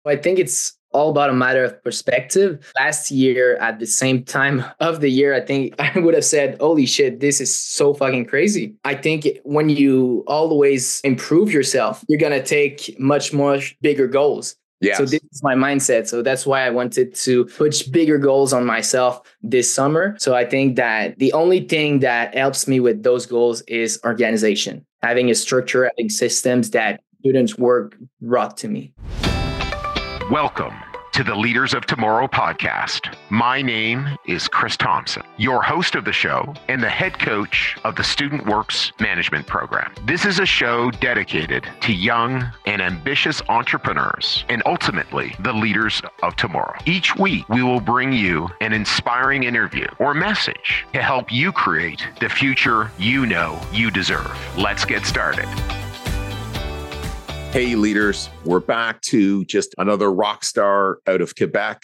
I think it's all about a matter of perspective. Last year, at the same time of the year, I think I would have said, holy shit, this is so fucking crazy. I think when you always improve yourself, you're going to take much more bigger goals. Yes. So this is my mindset. So that's why I wanted to put bigger goals on myself this summer. So I think that the only thing that helps me with those goals is organization, having a structure, having systems that students work brought to me. Welcome to the Leaders of Tomorrow podcast. My name is Chris Thompson, your host of the show and the head coach of the Student Works Management Program. This is a show dedicated to young and ambitious entrepreneurs and ultimately the leaders of tomorrow. Each week, we will bring you an inspiring interview or message to help you create the future you know you deserve. Let's get started. Hey, leaders, we're back to just another rock star out of Quebec.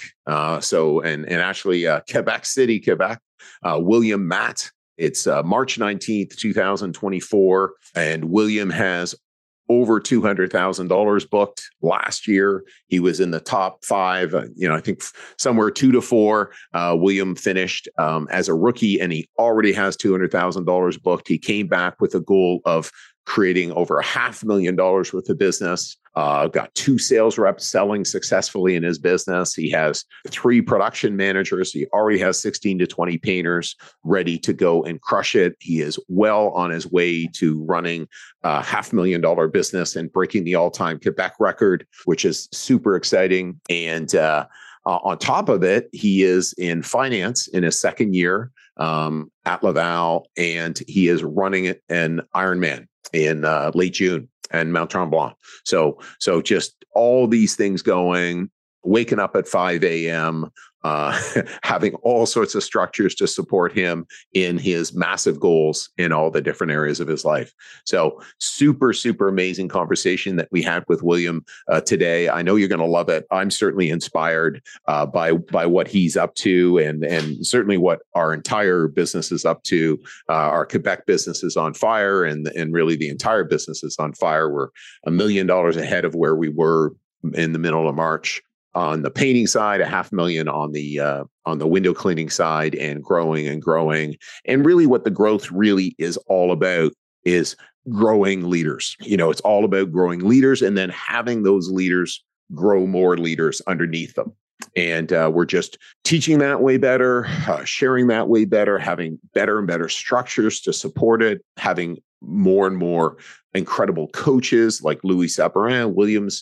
Actually Quebec City, Quebec, William Matt. It's March 19th, 2024. And William has over $200,000 booked last year. He was in the top 5, I think somewhere 2 to 4. William finished as a rookie and he already has $200,000 booked. He came back with a goal of creating over $500,000 worth of business. Got 2 sales reps selling successfully in his business. He has 3 production managers. He already has 16 to 20 painters ready to go and crush it. He is well on his way to running a $500,000 business and breaking the all-time Quebec record, which is super exciting. And on top of it, he is in finance in his second year at Laval, and he is running an Ironman in late June and Mount Tremblant. So just all these things going, waking up at 5 a.m., having all sorts of structures to support him in his massive goals in all the different areas of his life. So super, super amazing conversation that we had with William today. I know you're going to love it. I'm certainly inspired by what he's up to and certainly what our entire business is up to. Our Quebec business is on fire and really the entire business is on fire. We're $1 million ahead of where we were in the middle of March. On the painting side, $500,000 on the window cleaning side, and growing. And really what the growth really is all about is growing leaders. It's all about growing leaders and then having those leaders grow more leaders underneath them. And we're just teaching that way better, sharing that way better, having better and better structures to support it, having more and more incredible coaches like Louis Saperin, Williams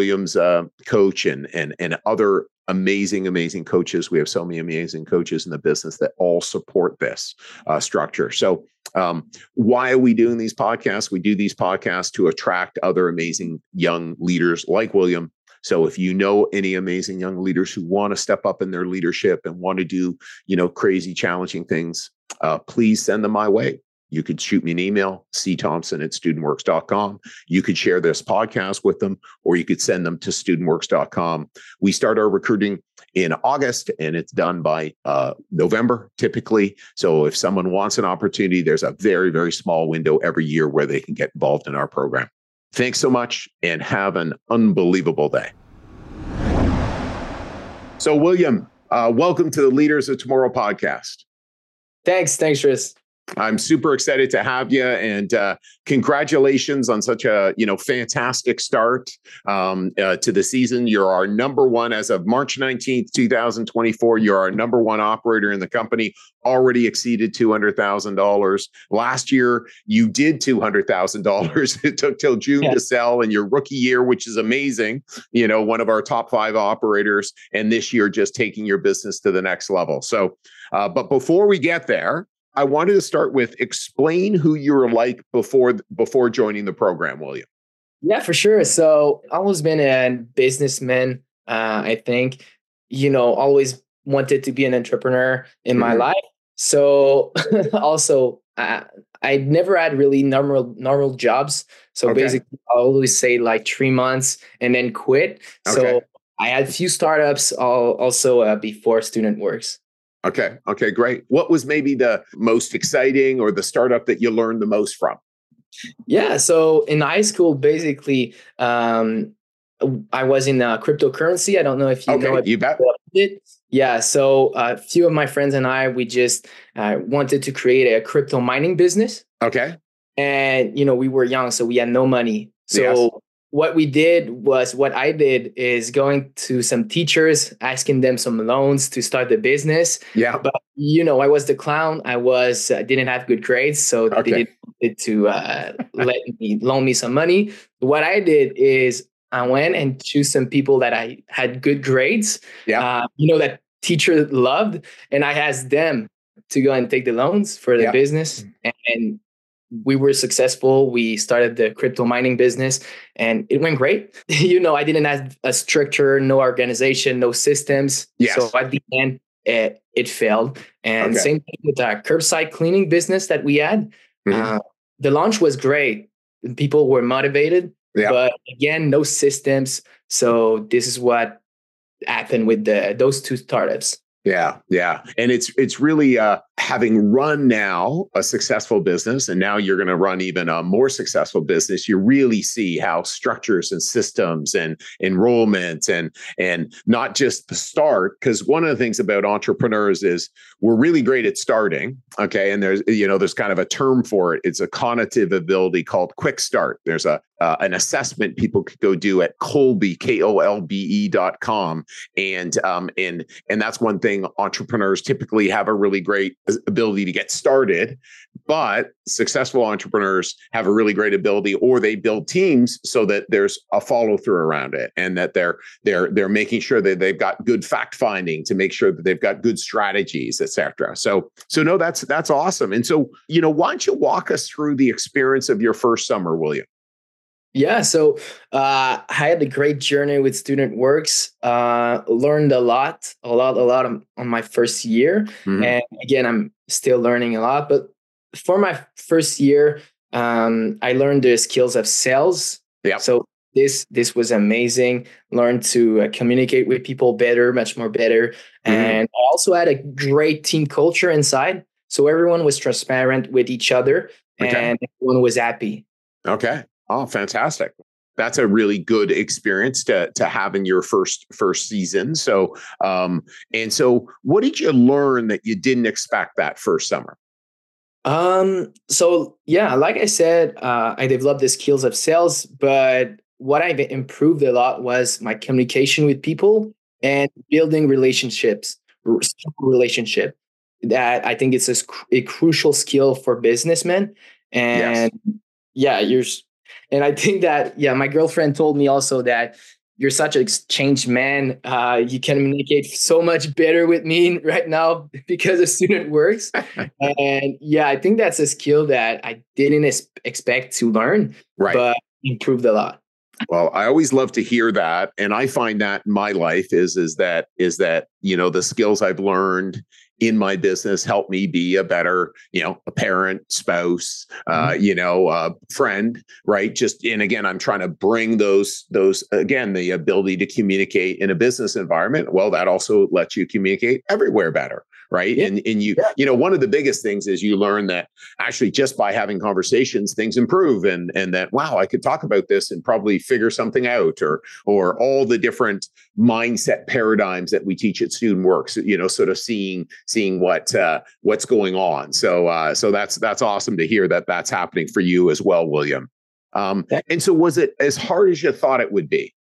coach, and other amazing coaches. We have so many amazing coaches in the business that all support this structure. So why are we doing these podcasts? We do these podcasts to attract other amazing young leaders like William. So if you know any amazing young leaders who want to step up in their leadership and want to do, crazy, challenging things, please send them my way. You could shoot me an email, cthompson@studentworks.com. You could share this podcast with them, or you could send them to studentworks.com. We start our recruiting in August, and it's done by November, typically. So if someone wants an opportunity, there's a very, very small window every year where they can get involved in our program. Thanks so much, and have an unbelievable day. So, William, welcome to the Leaders of Tomorrow podcast. Thanks, Tris. I'm super excited to have you, and congratulations on such a fantastic start to the season. You're our number one as of March 19th, 2024. You're our number one operator in the company. Already exceeded $200,000. Last year, you did $200,000. It took till June to sell in your rookie year, which is amazing. One of our top 5 operators, and this year just taking your business to the next level. So, but before we get there, I wanted to start with explain who you were like before joining the program, William. Yeah, for sure. So I've always been a businessman. I think, always wanted to be an entrepreneur in my life. So also, I never had really normal jobs. So basically, I always say like 3 months and then quit. So I had a few startups also before Student Works. Okay, great. What was maybe the most exciting or the startup that you learned the most from? Yeah, so in high school, basically, I was in cryptocurrency. I don't know if you know You bet. it. Yeah. So a few of my friends and I, we just wanted to create a crypto mining business. Okay. And, we were young, so we had no money. So Yes. what I did is going to some teachers, asking them some loans to start the business. Yeah. But, I was the clown. I didn't have good grades. So they didn't want to loan me some money. What I did is I went and choose some people that I had good grades, that teacher loved. And I asked them to go and take the loans for the business. And we were successful. We started the crypto mining business and it went great. I didn't have a structure, no organization, no systems. Yes. So at the end, it failed. And same thing with our curbside cleaning business that we had. Mm-hmm. The launch was great. People were motivated, but again, no systems. So this is what happened with those two startups. Yeah. And it's really having run now a successful business, and now you're going to run even a more successful business. You really see how structures and systems and enrollment and not just the start, because one of the things about entrepreneurs is we're really great at starting. Okay. And there's kind of a term for it. It's a cognitive ability called quick start. There's an assessment people could go do at Kolbe, KOLBE.com. And that's one thing entrepreneurs typically have a really great ability to get started, but successful entrepreneurs have a really great ability, or they build teams so that there's a follow through around it, and that they're making sure that they've got good fact finding to make sure that they've got good strategies, etc. So no, that's awesome. And so, why don't you walk us through the experience of your first summer, William? Yeah, so I had a great journey with StudentWorks. Learned a lot on my first year, and again, I'm still learning a lot. But for my first year, I learned the skills of sales. Yeah. So this was amazing. Learned to communicate with people better, much more better, and I also had a great team culture inside. So everyone was transparent with each other, and everyone was happy. Okay. Oh, fantastic. That's a really good experience to have in your first season. So, so what did you learn that you didn't expect that first summer? So yeah, like I said, I developed the skills of sales, but what I've improved a lot was my communication with people and building relationship. That I think it's a crucial skill for businessmen. And and I think that, my girlfriend told me also that you're such an changed man. You can communicate so much better with me right now because of StudentWorks. And I think that's a skill that I didn't expect to learn, but improved a lot. Well, I always love to hear that. And I find that in my life is that, the skills I've learned in my business help me be a better, a parent, spouse, friend, right? And again, I'm trying to bring those, again, the ability to communicate in a business environment. Well, that also lets you communicate everywhere better. Right. Yeah. And one of the biggest things is you learn that actually just by having conversations, things improve, and that, wow, I could talk about this and probably figure something out, or all the different mindset paradigms that we teach at StudentWorks, sort of seeing what's going on. So that's awesome to hear that that's happening for you as well, William. And so was it as hard as you thought it would be?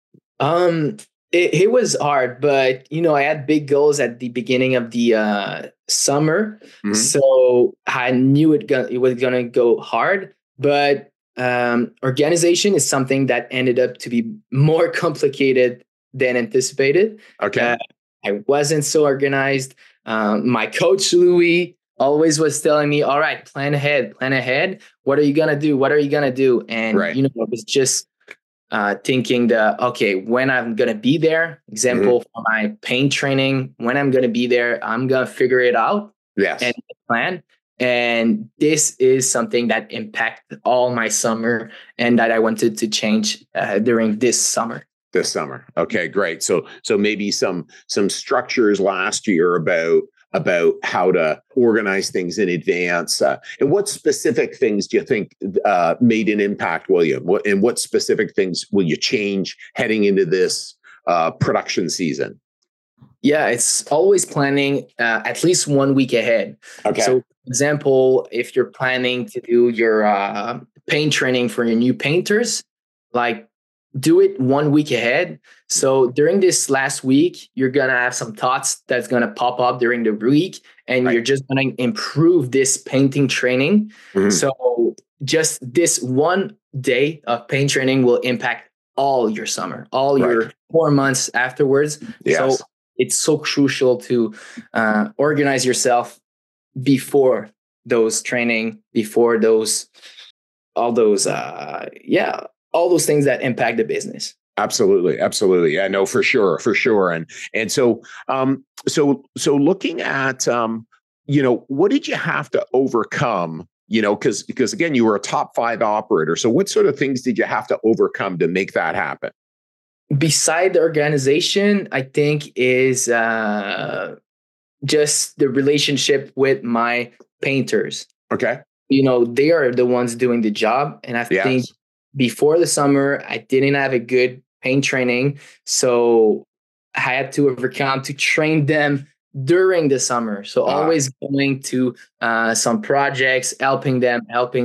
It was hard, but I had big goals at the beginning of the summer, so I knew it was gonna go hard. But organization is something that ended up to be more complicated than anticipated. Okay, I wasn't so organized. My coach Louis always was telling me, "All right, plan ahead. What are you gonna do? And it was just thinking when I'm going to be there, example for my pain training, when I'm going to be there, I'm going to figure it out and plan. And this is something that impacted all my summer and that I wanted to change during this summer. Okay, great. So maybe some structures last year about, about how to organize things in advance. And what specific things do you think made an impact, William? What specific things will you change heading into this production season? Yeah, it's always planning at least 1 week ahead. Okay. So, for example, if you're planning to do your paint training for your new painters, like do it 1 week ahead. So during this last week, you're going to have some thoughts that's going to pop up during the week, and you're just going to improve this painting training. Mm-hmm. So just this one day of paint training will impact all your summer, all your 4 months afterwards. Yes. So it's so crucial to organize yourself before those training, before those, all those things that impact the business. Absolutely. Yeah, no, for sure. And so looking at, what did you have to overcome? Because again, you were a top 5 operator. So what sort of things did you have to overcome to make that happen? Beside the organization, I think is just the relationship with my painters. Okay. They are the ones doing the job. And I think before the summer, I didn't have a good paint training. So I had to overcome to train them during the summer. So always going to some projects, helping them.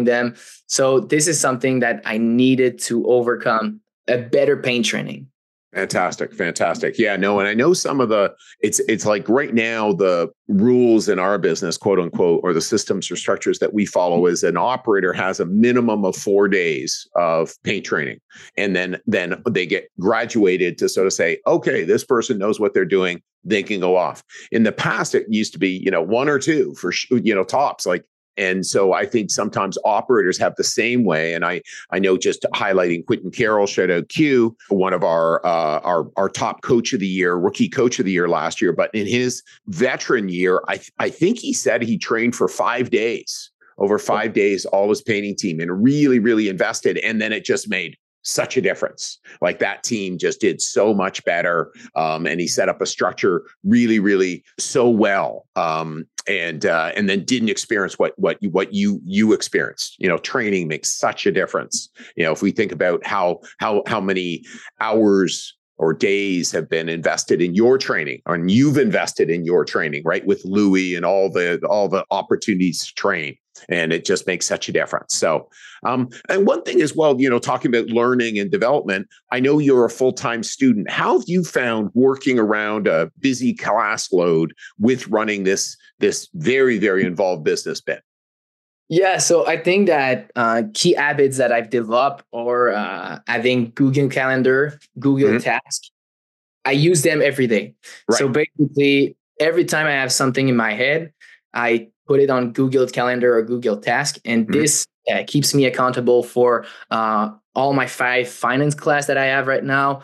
So this is something that I needed to overcome, a better paint training. Fantastic. Yeah, no, and I know some of it's like right now the rules in our business, quote unquote, or the systems or structures that we follow is an operator has a minimum of 4 days of paint training. And then they get graduated to sort of say, okay, this person knows what they're doing. They can go off. In the past, it used to be, 1 or 2 for, tops. And so I think sometimes operators have the same way. And I know, just highlighting Quentin Carroll, shout out Q, one of our top coach of the year, rookie coach of the year last year. But in his veteran year, I think he said he trained for 5 days, over 5 days, all his painting team, and really, really invested. And then it just made such a difference. Like that team just did so much better. And he set up a structure really, really so well. And then didn't experience what you experienced. Training makes such a difference. If we think about how many hours or days have been invested in your training, and you've invested in your training, right? With Louis and all the opportunities to train. And it just makes such a difference. So, and one thing as well, talking about learning and development, I know you're a full-time student. How have you found working around a busy class load with running this very, very involved business bit? Yeah, so I think that key habits that I've developed are having Google Calendar, Google Task. I use them every day. Right. So basically, every time I have something in my head, I put it on Google Calendar or Google Task. And this keeps me accountable for all my 5 finance class that I have right now.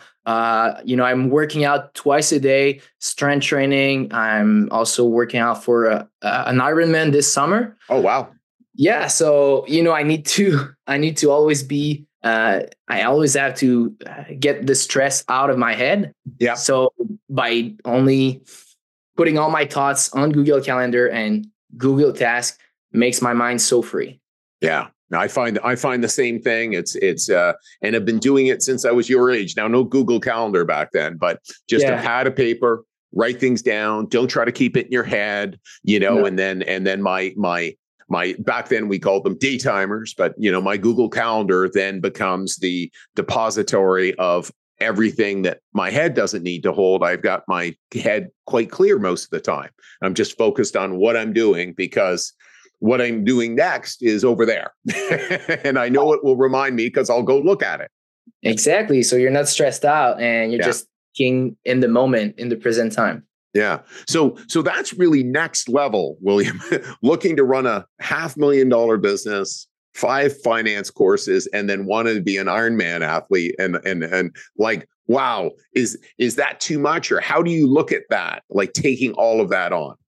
I'm working out twice a day, strength training. I'm also working out for an Ironman this summer. Oh, wow. Yeah. So, I need to always be, I always have to get the stress out of my head. Yeah. So by only putting all my thoughts on Google Calendar and Google Task makes my mind so free. Yeah. Now, I find the same thing. It's and I've been doing it since I was your age. Now, no Google Calendar back then, but just a pad of paper, write things down. Don't try to keep it in your head, No. And then my back then we called them day timers, but my Google Calendar then becomes the depository of everything that my head doesn't need to hold. I've got my head quite clear most of the time. I'm just focused on what I'm doing, because what I'm doing next is over there. And I know it will remind me because I'll go look at it. Exactly. So you're not stressed out and you're just king in the moment, in the present time. Yeah. So that's really next level, William. Looking to run a $500,000 business, 5 finance courses, and then wanted to be an Ironman athlete. And like, wow, is that too much? Or how do you look at that? Like taking all of that on?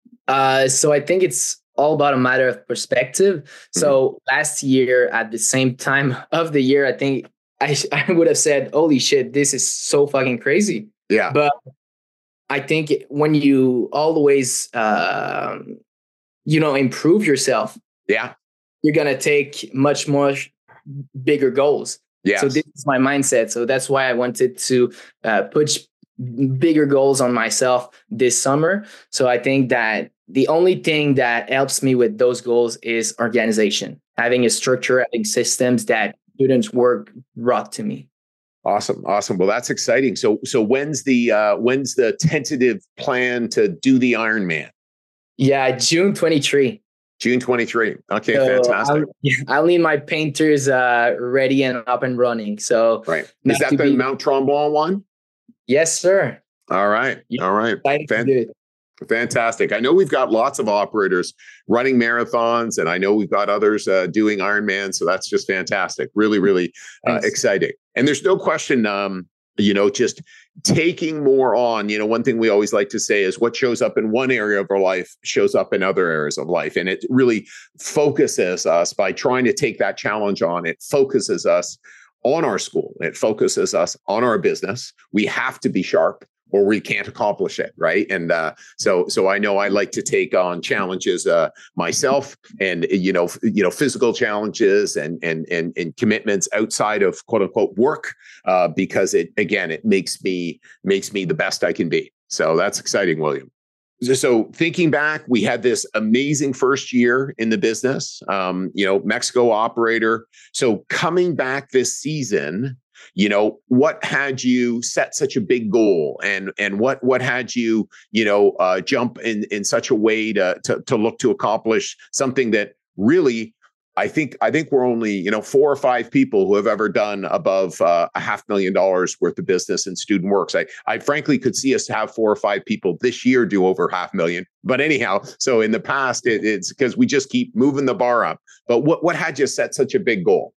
So I think it's all about a matter of perspective. So last year at the same time of the year, I think I would have said, holy shit, this is so fucking crazy. Yeah. But I think when you always, improve yourself, Yeah. you're going to take much more bigger goals. Yes. So this is my mindset. So that's why I wanted to put bigger goals on myself this summer. So I think that the only thing that helps me with those goals is organization, having a structure, having systems that students work brought to me. Awesome. Well, that's exciting. So when's the tentative plan to do the Ironman? Yeah, June 23. June 23. Okay, So fantastic. I'll need my painters ready and up and running. So right. Is that the Mount Tremblant one? Yes, sir. All right. Yeah, all right. Fantastic. I know we've got lots of operators running marathons, and I know we've got others doing Ironman. So that's just fantastic. Really, really exciting. And there's no question, just taking more on, one thing we always like to say is what shows up in one area of our life shows up in other areas of life. And it really focuses us by trying to take that challenge on. It focuses us on our school. It focuses us on our business. We have to be sharp or we can't accomplish it, right? And so I know I like to take on challenges myself, and physical challenges and commitments outside of quote unquote work, because it makes me the best I can be. So that's exciting, William. So thinking back, we had this amazing first year in the business, Mexico operator. So coming back this season, what had you set such a big goal, and what had you, jump in such a way to look to accomplish something that really, I think we're only, 4 or 5 people who have ever done above $500,000 worth of business in Student Works. I frankly could see us have 4 or 5 people this year do over $500,000. But anyhow, so in the past, it's because we just keep moving the bar up. But what had you set such a big goal?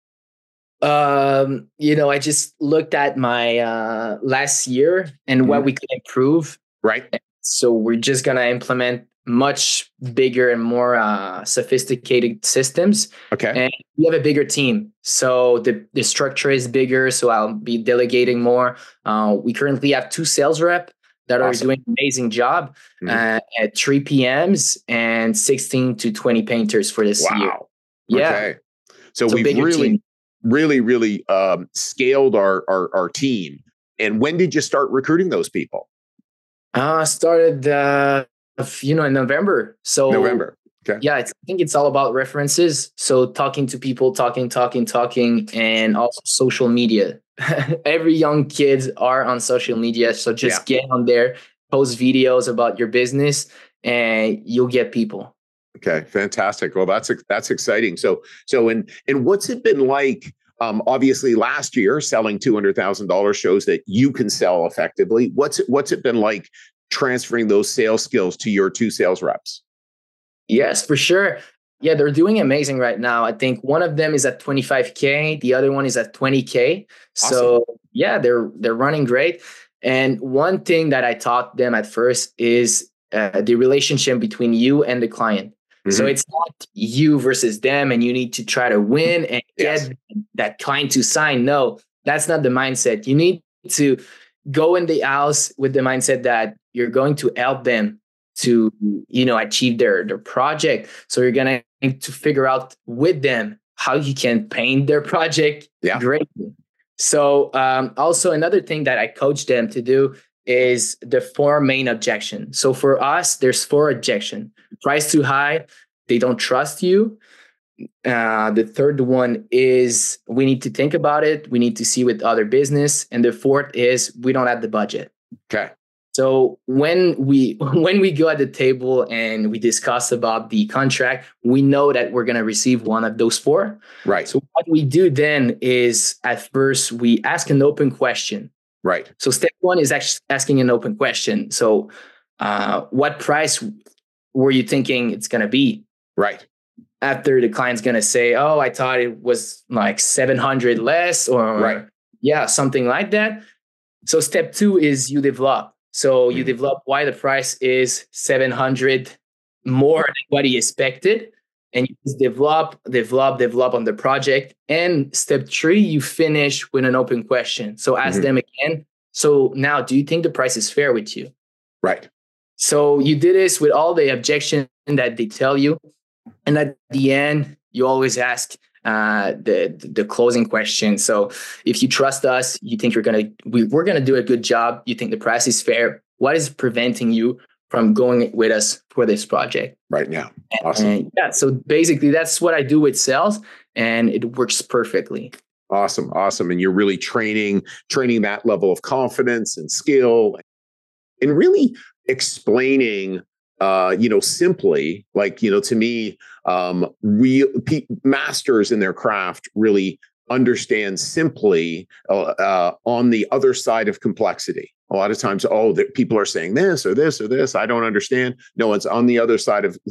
I just looked at my last year and what we could improve. Right. So we're just going to implement much bigger and more sophisticated systems. Okay. And we have a bigger team. So the structure is bigger. So I'll be delegating more. We currently have 2 sales reps that are doing an amazing job at 3 PMs and 16 to 20 painters for this year. Yeah. Okay. So we've really scaled our team. And when did you start recruiting those people? Started, in November. So November. Okay. Yeah, I think it's all about references. So talking to people, talking, and also social media. Every young kids are on social media. So just get on there, post videos about your business, and you'll get people. Okay, fantastic. Well, that's exciting. So and what's it been like? Obviously, last year selling $200,000 shows that you can sell effectively. What's it been like transferring those sales skills to your 2 sales reps? Yes, for sure. Yeah, they're doing amazing right now. I think one of them is at 25K, the other one is at 20K. Awesome. So yeah, they're running great. And one thing that I taught them at first is the relationship between you and the client. Mm-hmm. So it's not you versus them and you need to try to win and get that client to sign. No, that's not the mindset. You need to go in the house with the mindset that you're going to help them to, achieve their project. So you're going to need to figure out with them how you can paint their project greatly. So also another thing that I coach them to do is the 4 main objections. So for us, there's 4 objections. Price too high, they don't trust you. The third one is we need to think about it. We need to see with other business. And the 4th is we don't have the budget. Okay. So when we go at the table and we discuss about the contract, we know that we're going to receive one of those 4. Right. So what we do then is at first we ask an open question. Right. So step 1 is actually asking an open question. So what price were you thinking it's going to be? Right. After the client's going to say, oh, I thought it was like 700 less or something like that. So step 2 is you develop. So you develop why the price is 700 more than what he expected. And you just develop on the project. And step 3, you finish with an open question. So ask them again. So now, do you think the price is fair with you? Right. So you do this with all the objection that they tell you. And at the end, you always ask the closing question. So if you trust us, you think we're gonna do a good job, you think the price is fair, what is preventing you from going with us for this project? Right. Yeah. Awesome. And yeah, so basically that's what I do with sales, and it works perfectly. Awesome. And you're really training that level of confidence and skill, and really explaining, simply, like, to me, masters in their craft really understand simply on the other side of complexity. A lot of times, people are saying this or this or this. I don't understand. No, it's on the other side of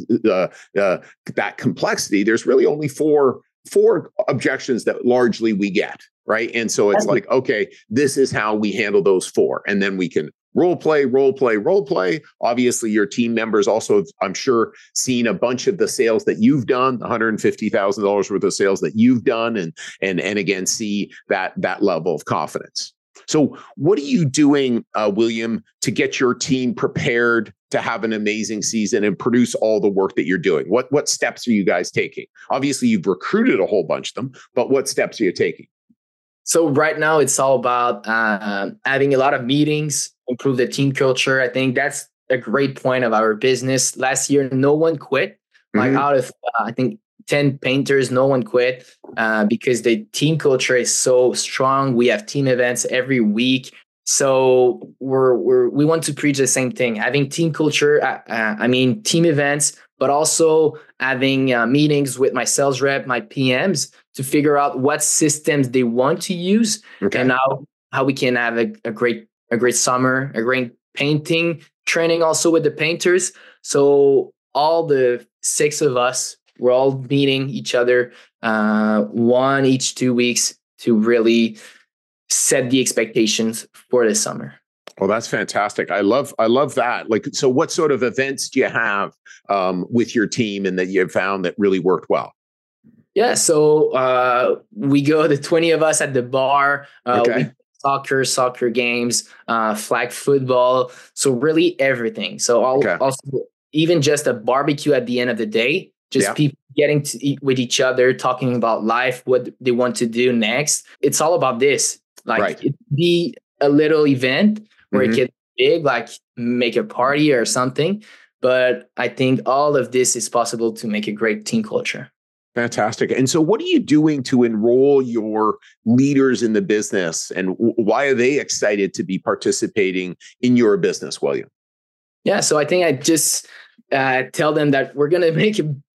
that complexity. There's really only four objections that largely we get, right? And so it's like, okay, this is how we handle those four. And then we can role play. Obviously, your team members also, I'm sure, seen a bunch of the sales that you've done, $150,000 worth of sales that you've done, and again, see that level of confidence. So what are you doing, William, to get your team prepared to have an amazing season and produce all the work that you're doing? What steps are you guys taking? Obviously, you've recruited a whole bunch of them, but what steps are you taking? So right now, it's all about having a lot of meetings, improve the team culture. I think that's a great point of our business. Last year, no one quit. Like out of, I think, 10 painters, no one quit because the team culture is so strong. We have team events every week. So we want to preach the same thing, having team culture, team events, but also having meetings with my sales rep, my PMs, to figure out what systems they want to use, and how we can have a great summer, a great painting training also with the painters. So all the 6 of us, we're all meeting each other one each 2 weeks to really set the expectations for the summer. Well, that's fantastic. I love that. Like, so what sort of events do you have with your team and that you have found that really worked well? Yeah, so we go, the 20 of us at the bar. We soccer games, flag football. So really everything. So also even just a barbecue at the end of the day, just people getting to eat with each other, talking about life, what they want to do next. It's all about this. Like it be a little event where it gets big, like make a party or something. But I think all of this is possible to make a great team culture. Fantastic. And so what are you doing to enroll your leaders in the business, and why are they excited to be participating in your business, William? Yeah, so I think I just tell them that we're going to make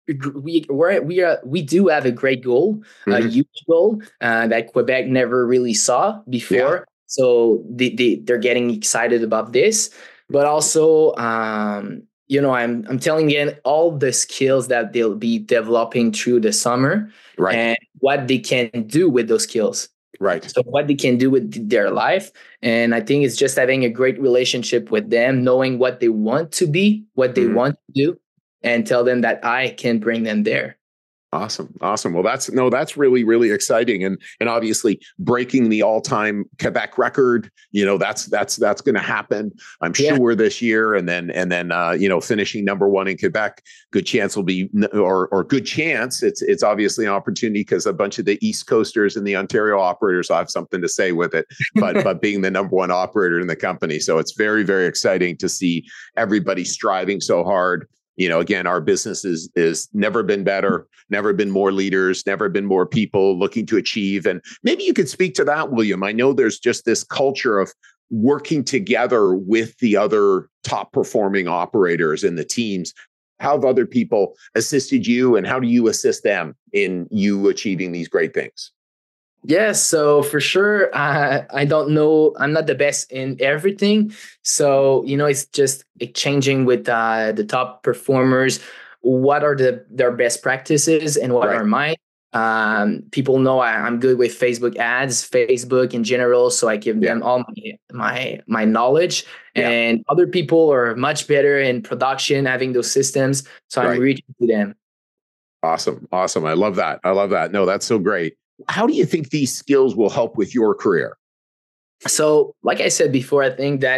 we do have a great goal, a huge goal that Quebec never really saw before. Yeah. So they're getting excited about this, but also, I'm telling them all the skills that they'll be developing through the summer, and what they can do with those skills. Right. So what they can do with their life. And I think it's just having a great relationship with them, knowing what they want to be, what they want to do, and tell them that I can bring them there. Awesome. Well, that's really, really exciting. And obviously breaking the all-time Quebec record, that's going to happen, I'm sure, this year. And then, finishing number 1 in Quebec, good chance will be, or good chance. It's obviously an opportunity because a bunch of the East Coasters and the Ontario operators will have something to say with it, but being the number 1 operator in the company. So it's very, very exciting to see everybody striving so hard. Again, our business is never been better, never been more leaders, never been more people looking to achieve. And maybe you could speak to that, William. I know there's just this culture of working together with the other top performing operators in the teams. How have other people assisted you, and how do you assist them in you achieving these great things? Yeah, so for sure, I don't know. I'm not the best in everything. So, it's just exchanging with the top performers. What are their best practices and what are mine? People know I'm good with Facebook ads, Facebook in general. So I give them all my knowledge. And other people are much better in production, having those systems. So I'm reaching to them. Awesome. I love that. No, that's so great. How do you think these skills will help with your career? So, like I said before, I think that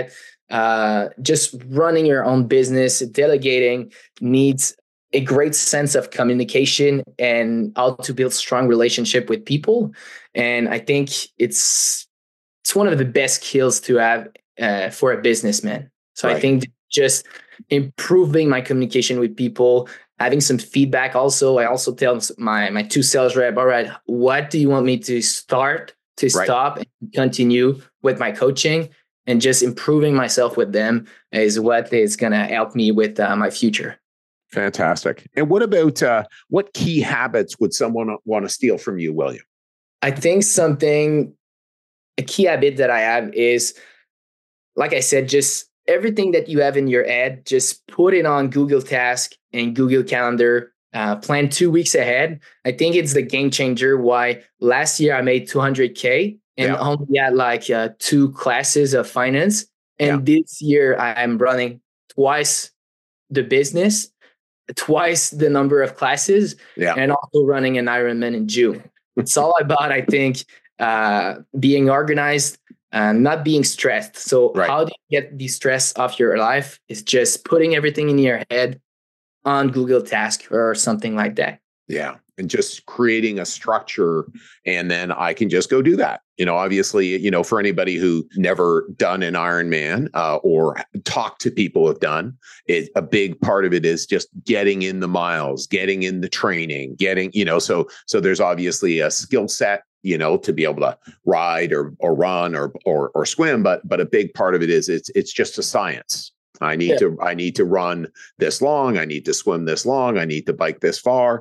just running your own business, delegating needs a great sense of communication and how to build strong relationship with people. And I think it's one of the best skills to have for a businessman. So I think just improving my communication with people, having some feedback. Also, I also tell my two sales rep, all right, what do you want me to start, to stop, and continue with my coaching? And just improving myself with them is what is going to help me with my future. Fantastic. And what about what key habits would someone want to steal from you, William? I think a key habit that I have is, like I said, just everything that you have in your head, just put it on Google Task and Google Calendar. Plan 2 weeks ahead. I think it's the game changer. Why last year I made $200K and only had like 2 classes of finance. And this year I'm running twice the business, twice the number of classes, and also running an Ironman in June. It's all about, I think, being organized and not being stressed. So how do you get the stress off your life? Is just putting everything in your head on Google Task or something like that. Yeah. And just creating a structure, and then I can just go do that. Obviously, for anybody who never done an Ironman or talked to people who have done it, a big part of it is just getting in the miles, getting in the training, so there's obviously a skill set, to be able to ride or run or swim. But a big part of it is it's just a science. I need to run this long. I need to swim this long. I need to bike this far.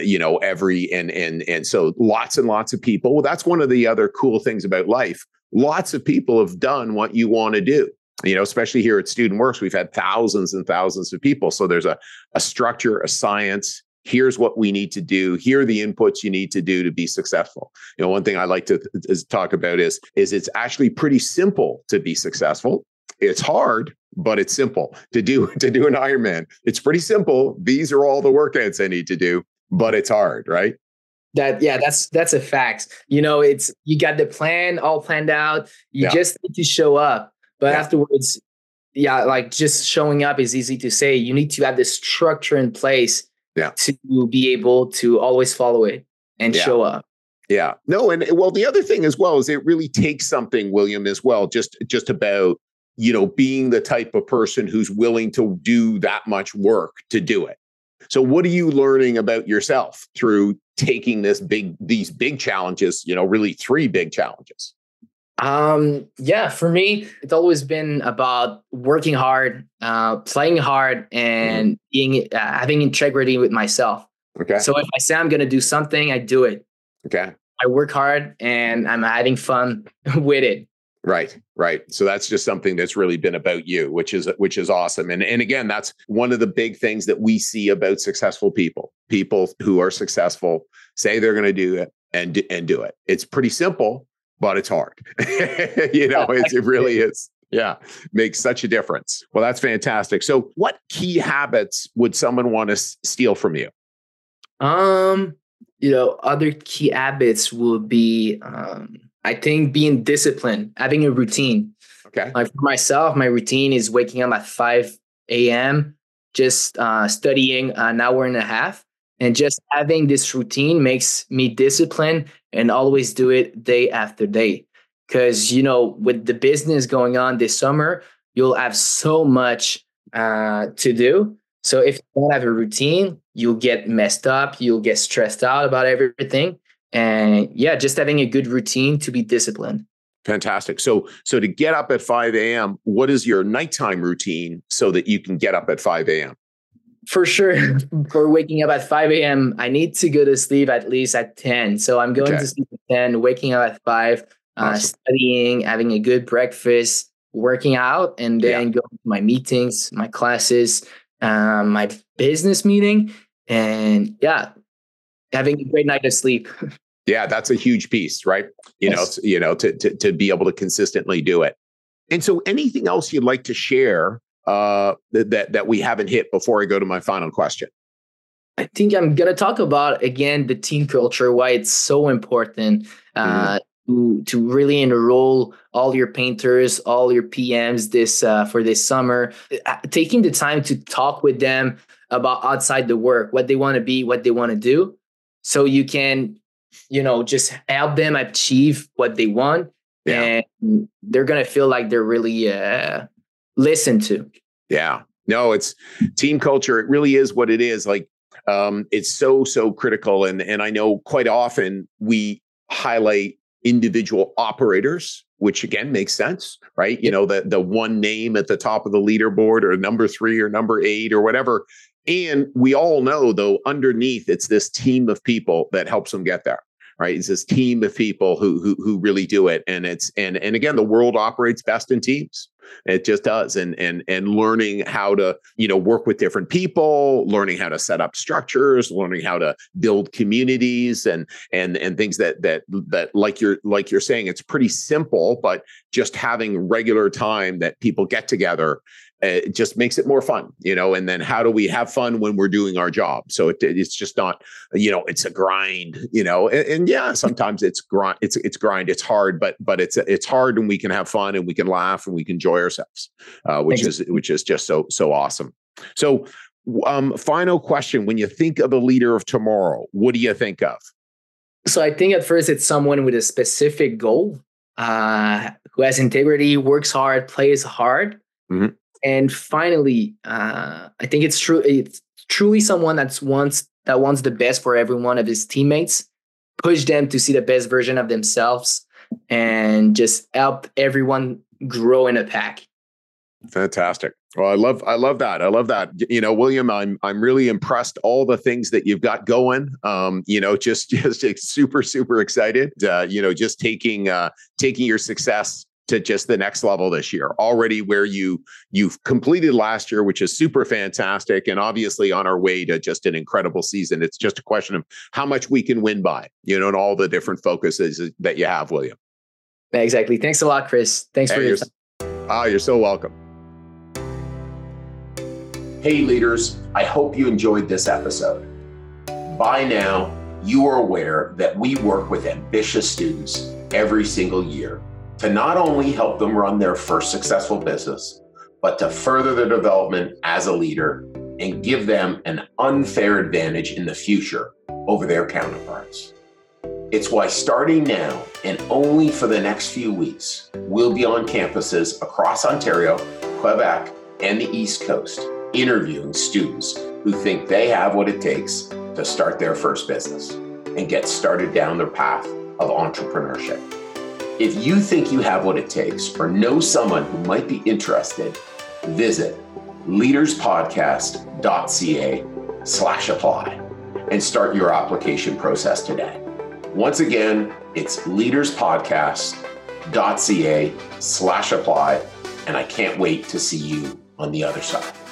And so lots and lots of people. Well, that's one of the other cool things about life. Lots of people have done what you want to do. Especially here at Student Works, we've had thousands and thousands of people. So there's a structure, a science. Here's what we need to do. Here are the inputs you need to do to be successful. One thing I like to talk about is it's actually pretty simple to be successful. It's hard, but it's simple to do an Ironman. It's pretty simple. These are all the workouts I need to do, but it's hard, right? That's a fact. It's, you got the plan all planned out. You just need to show up. But afterwards, like just showing up is easy to say. You need to have the structure in place to be able to always follow it and show up. Yeah. No, and well, the other thing as well is it really takes something, William, as well, just about being the type of person who's willing to do that much work to do it. So what are you learning about yourself through taking these big challenges, really 3 big challenges? For me, it's always been about working hard, playing hard, and being having integrity with myself. Okay. So if I say I'm going to do something, I do it. Okay. I work hard and I'm having fun with it. Right. So that's just something that's really been about you, which is awesome. And again, that's one of the big things that we see about successful people. People who are successful say they're going to do it and do it. It's pretty simple, but it's hard. It really is. Yeah. Makes such a difference. Well, that's fantastic. So what key habits would someone want to steal from you? Other key habits would be, I think, being disciplined, having a routine. Okay. Like for myself, my routine is waking up at 5 a.m., just studying an hour and a half. And just having this routine makes me disciplined and always do it day after day. Because, with the business going on this summer, you'll have so much to do. So if you don't have a routine, you'll get messed up. You'll get stressed out about everything. And just having a good routine to be disciplined. Fantastic. So to get up at 5 a.m., what is your nighttime routine so that you can get up at 5 a.m.? For sure. For waking up at 5 a.m., I need to go to sleep at least at 10. So I'm going to sleep at 10, waking up at 5, studying, having a good breakfast, working out, and then going to my meetings, my classes, my business meeting, and having a great night of sleep. Yeah, that's a huge piece, right? To be able to consistently do it. And so anything else you'd like to share that we haven't hit before I go to my final question? I think I'm going to talk about, again, the team culture, why it's so important. to really enroll all your painters, all your PMs this for this summer. Taking the time to talk with them about outside the work, what they want to be, what they want to do, so you can, just help them achieve what they want, and they're gonna feel like they're really listened to. Yeah, no, it's team culture. It really is what it is. Like, it's so critical, and I know quite often we highlight individual operators, which again makes sense, right? The one name at the top of the leaderboard, or number 3 or number 8 or whatever. And we all know, though, underneath, it's this team of people that helps them get there, right? It's this team of people who really do it. And again, the world operates best in teams. It just does. And learning how to, work with different people, learning how to set up structures, learning how to build communities and things that like you're saying, it's pretty simple, but just having regular time that people get together, it just makes it more fun, and then how do we have fun when we're doing our job? So it's just not, it's a grind, and yeah, sometimes it's grind. It's grind. It's hard, but it's hard, and we can have fun, and we can laugh, and we can enjoy ourselves, which is just so awesome. So, final question: when you think of a leader of tomorrow, what do you think of? So I think at first it's someone with a specific goal, who has integrity, works hard, plays hard. Mm-hmm. And finally, I think it's true. It's truly someone that wants the best for every one of his teammates, push them to see the best version of themselves, and just help everyone grow in a pack. Fantastic. Well, I love that. I love that. William, I'm really impressed. All the things that you've got going. Just super excited. Just taking your success to just the next level this year, already where you've completed last year, which is super fantastic, and obviously on our way to just an incredible season. It's just a question of how much we can win by, and all the different focuses that you have, William. Exactly. Thanks a lot, Chris. Thanks for your time. You're so welcome. Hey, leaders, I hope you enjoyed this episode. By now, you are aware that we work with ambitious students every single year to not only help them run their first successful business, but to further their development as a leader and give them an unfair advantage in the future over their counterparts. It's why starting now and only for the next few weeks, we'll be on campuses across Ontario, Quebec, and the East Coast, interviewing students who think they have what it takes to start their first business and get started down their path of entrepreneurship. If you think you have what it takes or know someone who might be interested, visit leaderspodcast.ca/apply and start your application process today. Once again, it's leaderspodcast.ca/apply, and I can't wait to see you on the other side.